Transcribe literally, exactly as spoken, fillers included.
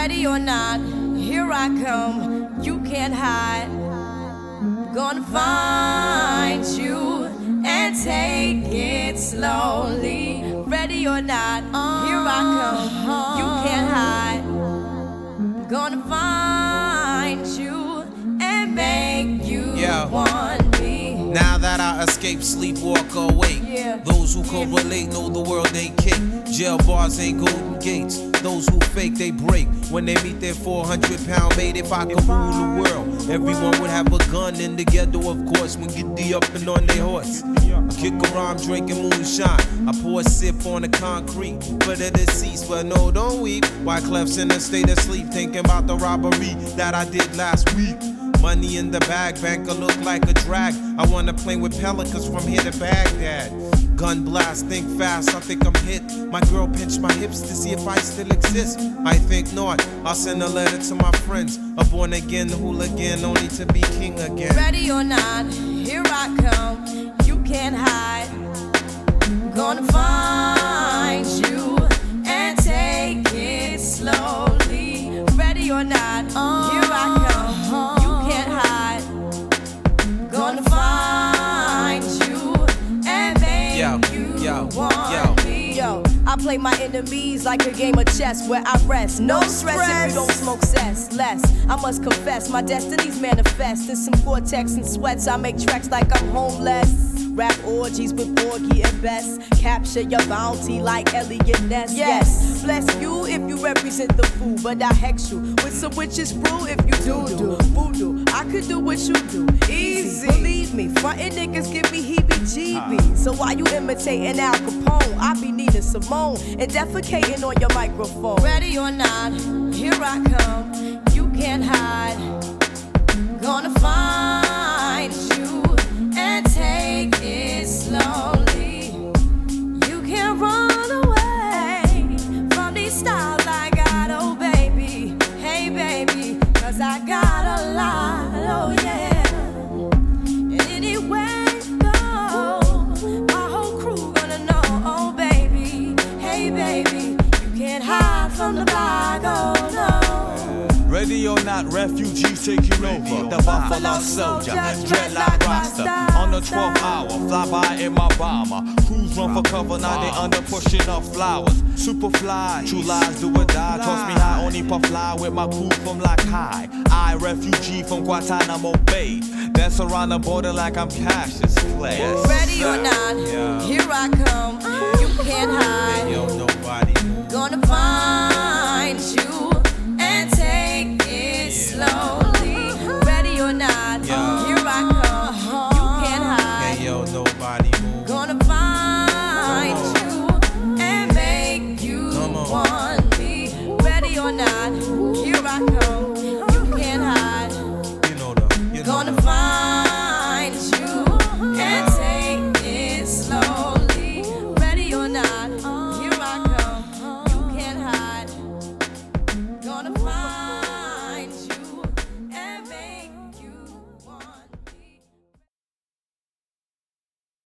Ready or not, here I come. You can't hide. Gonna find you and take it slowly. Ready or not, here I come. You can't hide. Gonna find you and make you yeah. want me. Now that I escape, sleep, walk, awake. Yeah. Those who correlate know the world ain't cake. Jail bars ain't golden gates. Those who fake, they break. When they meet their four hundred pound mate, if I could rule the world, everyone would have a gun in the ghetto, of course, when get the up and on their horse. I kick around drinking moonshine. I pour a sip on the concrete for the deceased, but no, don't weep. Wyclef's in a state of sleep, thinking about the robbery that I did last week. Money in the bag, banker look like a drag. I wanna play with pelicans from here to Baghdad. Gun blast, think fast, I think I'm hit. My girl pinched my hips to see if I still exist. I think not, I'll send a letter to my friends. A born again hooligan, only to be king again. Ready or not, here I come. You can't hide. Gonna find you and take it slowly. Ready or not, here I come. You can't hide. Gonna find you and make yo, you yo, want yo. me. Yo, I play my enemies like a game of chess where I rest. No stress if you don't smoke cess. Less, I must confess, my destinies manifest. In some cortex and sweats, I make tracks like I'm homeless. Rap orgies with Porgy and Bess. Capture your bounty like Elliot Ness. Yes, bless you if you represent the fool, but I hex you with some witches brew if you do do voodoo. I could do what you do, easy. Believe me, frontin' niggas give me heebie-jeebies. So why you imitating Al Capone? I be needing Simone and defecating on your microphone. Ready or not, here I come. You can't hide. Gonna find you and take it slowly. You can't run away from these styles I got, oh baby. Hey baby, cause I got a lot, oh yeah. And anywhere you go, my whole crew gonna know, oh baby. Hey baby, you can't hide from the block, oh no. Ready or not, refugees taking over. The Buffalo Soldier, dreadlock roster. On the twelfth hour, fly by in my bomber. Crews run for cover, now they under pushing up flowers. Superfly, true lies do or die. Toss me high, only puff fly with my crew from like high. I, refugee from Guantanamo Bay. Dance around the border like I'm Cassius Clay. Ready or not, here I come. You can't hide. Yo, nobody. Gonna find you and take it slowly. Ready or not, Yeah. here I come. You can't hide. Hey, yo, nobody move. Gonna find you and make you Come on. want me. Ready or not, here I come. You can't hide. You know the, you know Gonna the. find you and take it slowly. Ready or not.